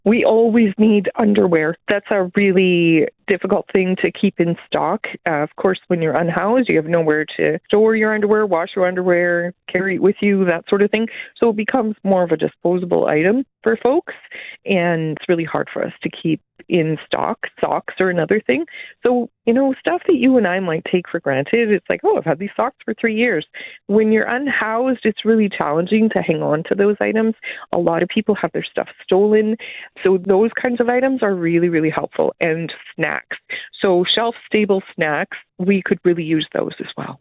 We always need underwear. That's a really difficult thing to keep in stock. Of course, when you're unhoused, you have nowhere to store your underwear, wash your underwear, carry it with you, that sort of thing. So it becomes more of a disposable item for folks, and it's really hard for us to keep in stock. Socks are another thing. So, stuff that you and I might take for granted. It's like, oh, I've had these socks for 3 years. When you're unhoused, it's really challenging to hang on to those items. A lot of people have their stuff stolen. So those kinds of items are really, really helpful. And snacks. So shelf-stable snacks, we could really use those as well.